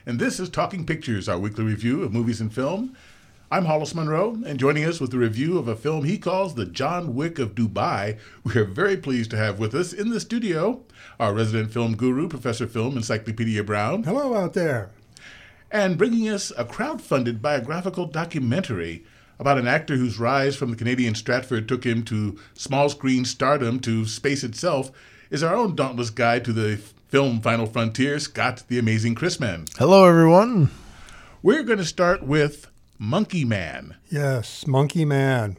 And this is Talking Pictures, our weekly review of movies and film. I'm Hollis Monroe, and joining us with the review of a film he calls the John Wick of Dubai, we are very pleased to have with us in the studio our resident film guru, Professor Film Encyclopedia Brown. Hello out there. And bringing us a crowd-funded biographical documentary about an actor whose rise from the Canadian Stratford took him to small-screen stardom to space itself is our own dauntless guide to the film Final Frontier, Scott the Amazing Chrisman. Hello, everyone. We're going to start with Monkey Man. Yes, Monkey Man.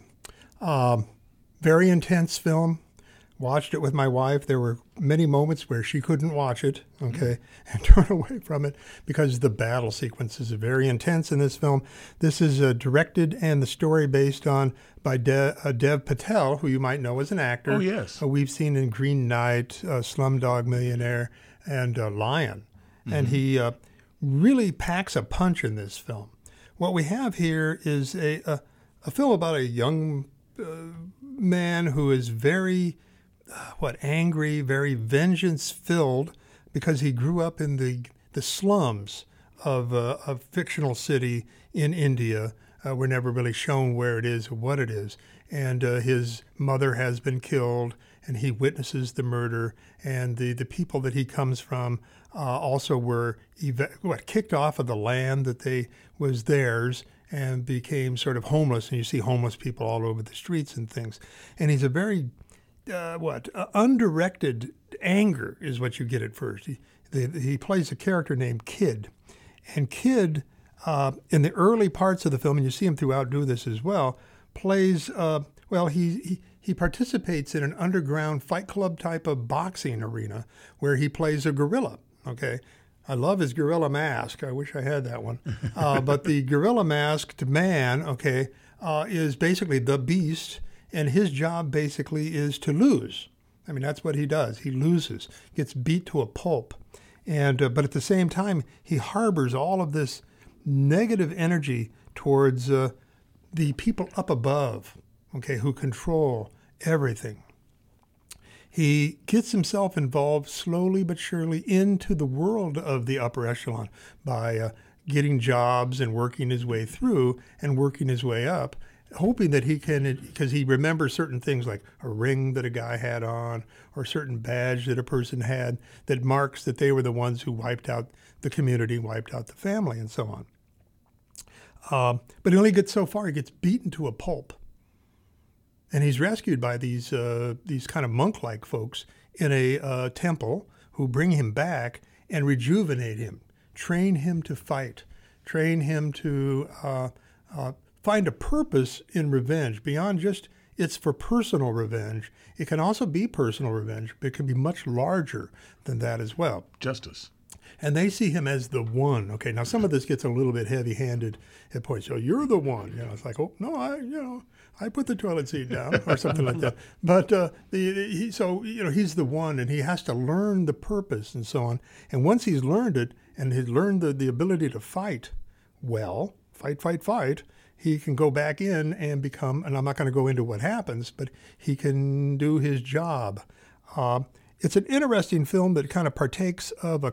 Very intense film. Watched it with my wife. There were many moments where she couldn't watch it, and turn away from it because the battle sequences are very intense in this film. This is directed and the story based on by Dev Patel, who you might know as an actor. Oh, yes. We've seen in Green Knight, Slumdog Millionaire, and Lion. Mm-hmm. And he really packs a punch in this film. What we have here is a film about a young man who is very angry, very vengeance-filled because he grew up in the slums of a fictional city in India. We're never really shown where it is or what it is. And his mother has been killed, and he witnesses the murder. And the people that he comes from also were kicked off of the land that was theirs and became sort of homeless. And you see homeless people all over the streets and things. And he's a very undirected anger is what you get at first. He plays a character named Kid. And Kid, in the early parts of the film, and you see him throughout do this as well, plays, he participates in an underground Fight Club type of boxing arena where he plays a gorilla, okay? I love his gorilla mask. I wish I had that one. But the gorilla masked man, is basically the beast, and his job basically is to lose. I mean, that's what he does. He loses, gets beat to a pulp. But at the same time, he harbors all of this negative energy towards the people up above, who control everything. He gets himself involved slowly but surely into the world of the upper echelon by getting jobs and working his way through and working his way up, hoping that he can, because he remembers certain things like a ring that a guy had on or a certain badge that a person had that marks that they were the ones who wiped out the community, wiped out the family, and so on. But he only gets so far. He gets beaten to a pulp. And he's rescued by these kind of monk-like folks in a temple who bring him back and rejuvenate him, train him to fight, train him to find a purpose in revenge beyond just it's for personal revenge. It can also be personal revenge, but it can be much larger than that as well. Justice. And they see him as the one. Okay, now some of this gets a little bit heavy-handed at points. So you're the one. It's like, oh no, I put the toilet seat down or something like that. But he's the one, and he has to learn the purpose and so on. And once he's learned it, and he's learned the ability to fight well, fight, he can go back in and become, and I'm not going to go into what happens, but he can do his job. It's an interesting film that kind of partakes of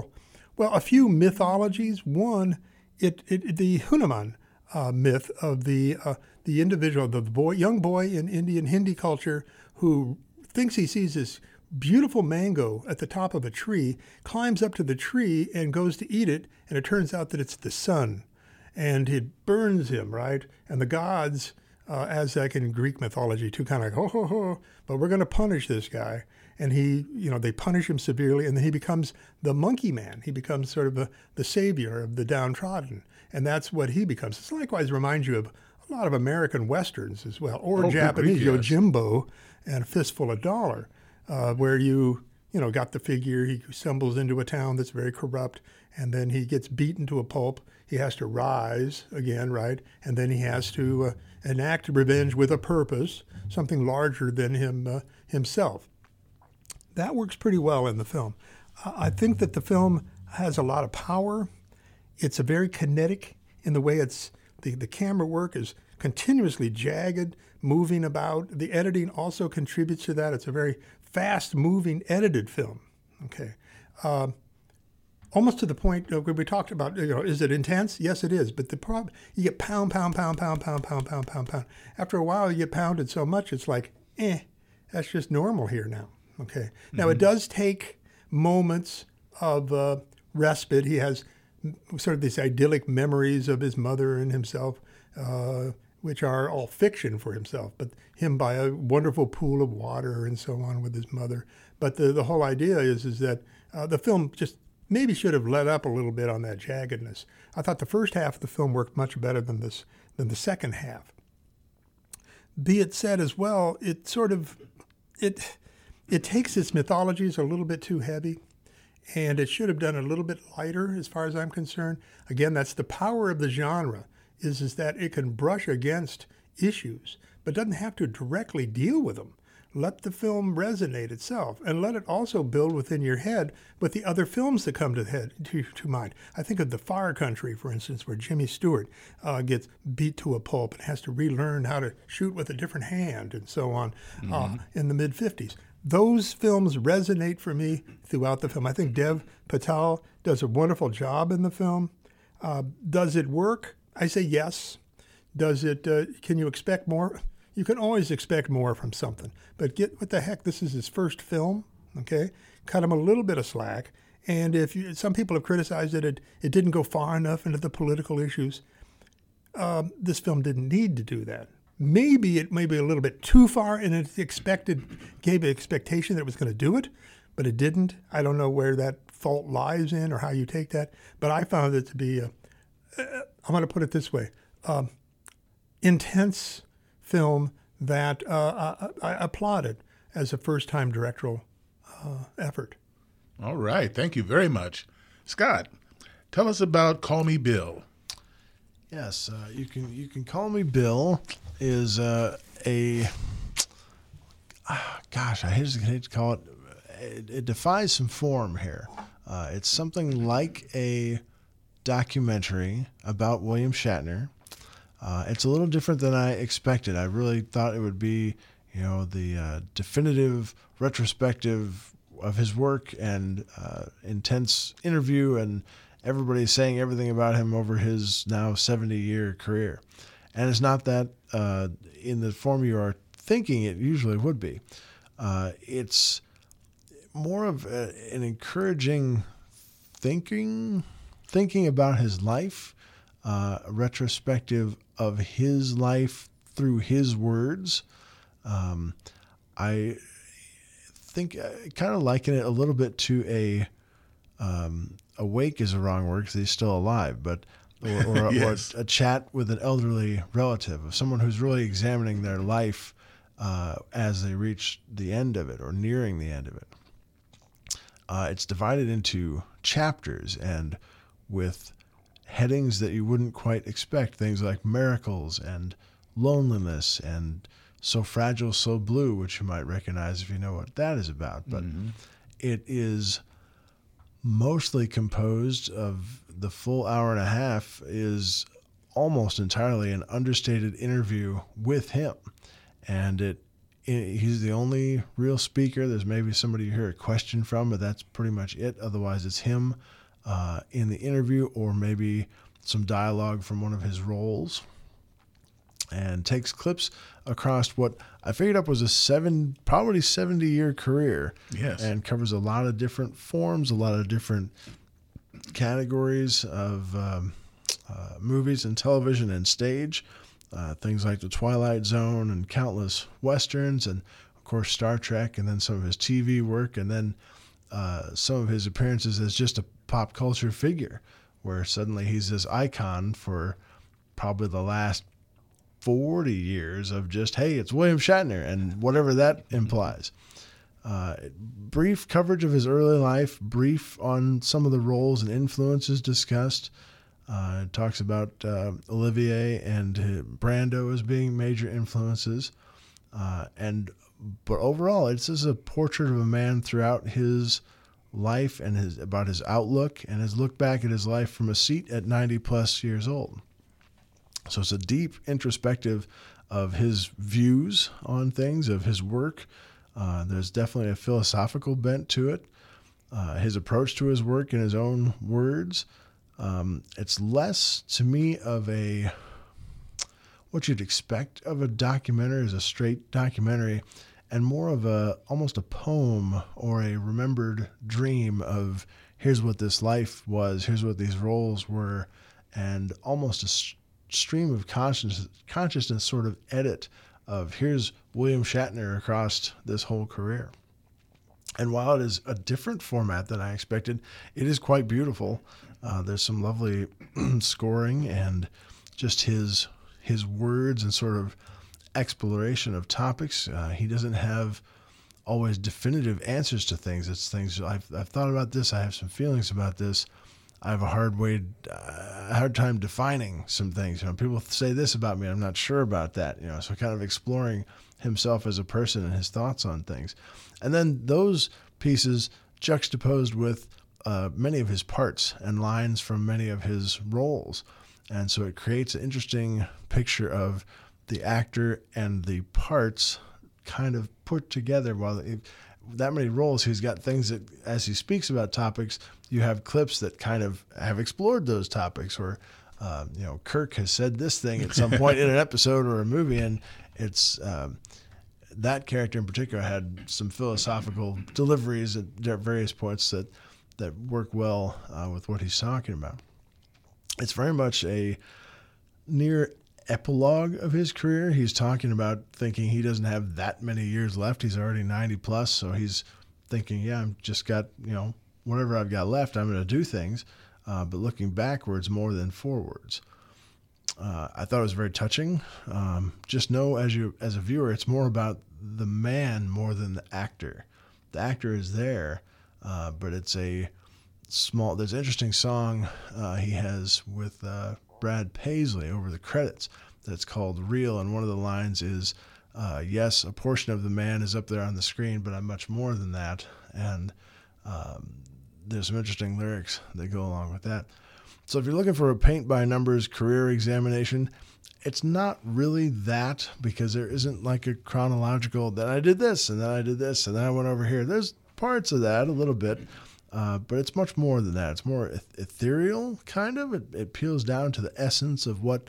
a few mythologies. One, the Hanuman myth of the individual, young boy in Indian Hindi culture who thinks he sees this beautiful mango at the top of a tree, climbs up to the tree and goes to eat it, and it turns out that it's the sun. And it burns him, right? And the gods, as like in Greek mythology too, kind of like, but we're going to punish this guy. And they punish him severely, and then he becomes the monkey man. He becomes sort of the savior of the downtrodden. And that's what he becomes. This likewise reminds you of a lot of American Westerns as well, or Japanese, Greek, yes. Yojimbo and A Fistful of Dollar, where you got the figure, he stumbles into a town that's very corrupt, and then he gets beaten to a pulp. He has to rise again, right? And then he has to enact revenge with a purpose, something larger than himself. That works pretty well in the film. I think that the film has a lot of power. It's a very kinetic in the way the camera work is continuously jagged, moving about. The editing also contributes to that. It's a very fast-moving, edited film. Okay. almost to the point we talked about, is it intense? Yes, it is. But the problem, you get pound, pound, pound, pound, pound, pound, pound, pound, pound. After a while, you get pounded so much, it's like, that's just normal here now. Okay. Now, it does take moments of respite. He has sort of these idyllic memories of his mother and himself, which are all fiction for himself, but him by a wonderful pool of water and so on with his mother. But the whole idea is that the film just maybe should have let up a little bit on that jaggedness. I thought the first half of the film worked much better than the second half. Be it said as well, it takes its mythologies a little bit too heavy, and it should have done a little bit lighter as far as I'm concerned. Again, that's the power of the genre, is that it can brush against issues, but doesn't have to directly deal with them. Let the film resonate itself, and let it also build within your head with the other films that come to mind. I think of The Far Country, for instance, where Jimmy Stewart gets beat to a pulp and has to relearn how to shoot with a different hand and so on in the mid-'50s. Those films resonate for me throughout the film. I think Dev Patel does a wonderful job in the film. Does it work? I say yes. Does it? Can you expect more? You can always expect more from something. But what the heck? This is his first film. Okay, cut him a little bit of slack. And some people have criticized it didn't go far enough into the political issues. This film didn't need to do that. Maybe it may be a little bit too far, and it gave an expectation that it was going to do it, but it didn't. I don't know where that fault lies in or how you take that, but I found it to be I'm going to put it this way, intense film that I applauded as a first-time directorial effort. All right. Thank you very much. Scott, tell us about Call Me Bill. Yes, you can Call Me Bill is gosh, I hate to call it. It defies some form here. It's something like a documentary about William Shatner. It's a little different than I expected. I really thought it would be, the definitive retrospective of his work and intense interview, and everybody saying everything about him over his now 70-year career. And it's not that in the form you are thinking it usually would be. It's more of an encouraging thinking about his life, retrospective of his life through his words. I think kind of liken it a little bit to awake is a wrong word because he's still alive, but or Yes. a chat with an elderly relative, of someone who's really examining their life as they reach the end of it or nearing the end of it. It's divided into chapters and with headings that you wouldn't quite expect, things like miracles and loneliness and So Fragile, So Blue, which you might recognize if you know what that is about. But it is mostly composed of the full hour and a half is almost entirely an understated interview with him. And he's the only real speaker. There's maybe somebody you hear a question from, but that's pretty much it. Otherwise, it's him in the interview or maybe some dialogue from one of his roles. And takes clips across what I figured up was probably 70-year career. Yes. And covers a lot of different forms, a lot of different categories of movies and television and stage. Things like The Twilight Zone and countless Westerns and, of course, Star Trek, and then some of his TV work, and then some of his appearances as just a pop culture figure, where suddenly he's this icon for probably the last 40 years of just, hey, it's William Shatner, and whatever that implies. Brief coverage of his early life, brief on some of the roles and influences discussed. It talks about Olivier and Brando as being major influences. But overall, it's just a portrait of a man throughout his life and about his outlook and his look back at his life from a seat at 90 plus years old. So it's a deep introspective of his views on things, of his work. There's definitely a philosophical bent to it. his approach to his work in his own words. It's less to me of what you'd expect of a documentary as a straight documentary, and more of almost a poem or a remembered dream of here's what this life was, here's what these roles were, and almost a stream of consciousness sort of edit of here's William Shatner across this whole career. And while it is a different format than I expected, it is quite beautiful. There's some lovely scoring and just his words and sort of exploration of topics. He doesn't have always definitive answers to things. It's things I've thought about this. I have some feelings about this. I have a hard time defining some things. People say this about me. I'm not sure about that. So kind of exploring himself as a person and his thoughts on things. And then those pieces juxtaposed with many of his parts and lines from many of his roles. And so it creates an interesting picture of the actor and the parts kind of put together. While that many roles, he's got things that, as he speaks about topics, you have clips that kind of have explored those topics, or Kirk has said this thing at some point in an episode or a movie, and it's that character in particular had some philosophical deliveries at various points that work well with what he's talking about. It's very much a near epilogue of his career. He's talking about thinking he doesn't have that many years left. He's already 90 plus, so he's thinking, I've just got, whatever I've got left, I'm going to do things. But looking backwards more than forwards. I thought it was very touching. Just know as a viewer, it's more about the man more than the actor. The actor is there, but it's there's an interesting song he has with Brad Paisley over the credits that's called Real, and one of the lines is, yes, a portion of the man is up there on the screen, but I'm much more than that. And there's some interesting lyrics that go along with that. So if you're looking for a paint-by-numbers career examination, it's not really that, because there isn't like a chronological, then I did this, and then I did this, and then I went over here. There's parts of that a little bit, but it's much more than that. It's more ethereal, kind of. It peels down to the essence of what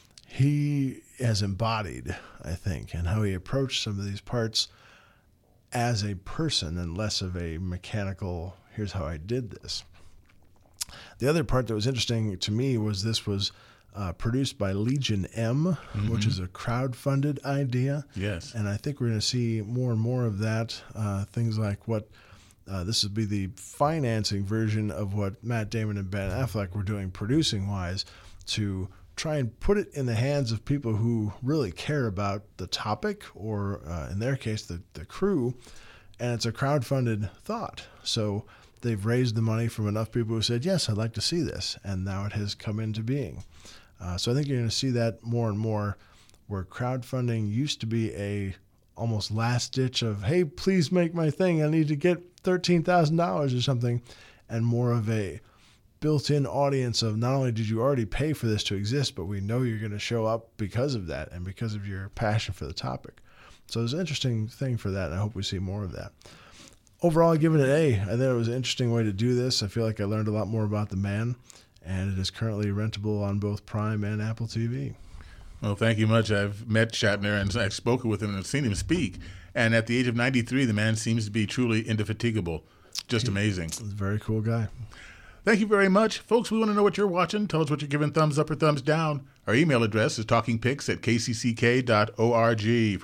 he has embodied, I think, and how he approached some of these parts as a person and less of a mechanical, here's how I did this. The other part that was interesting to me was this was produced by Legion M, which is a crowd-funded idea. Yes. And I think we're going to see more and more of that. Things like this would be the financing version of what Matt Damon and Ben Affleck were doing producing-wise, to try and put it in the hands of people who really care about the topic, or in their case, the crew. And it's a crowd-funded thought. So they've raised the money from enough people who said, yes, I'd like to see this. And now it has come into being. So I think you're going to see that more and more, where crowdfunding used to be a almost last ditch of, hey, please make my thing. I need to get $13,000 or something. And more of a built-in audience of, not only did you already pay for this to exist, but we know you're going to show up because of that and because of your passion for the topic. So there's an interesting thing for that, and I hope we see more of that. Overall, I give it an A. I thought it was an interesting way to do this. I feel like I learned a lot more about the man, and it is currently rentable on both Prime and Apple TV. Well, thank you much. I've met Shatner and I've spoken with him and seen him speak. And at the age of 93, the man seems to be truly indefatigable. Just amazing. He's a very cool guy. Thank you very much. Folks, we want to know what you're watching. Tell us what you're giving thumbs up or thumbs down. Our email address is talkingpics@kcck.org.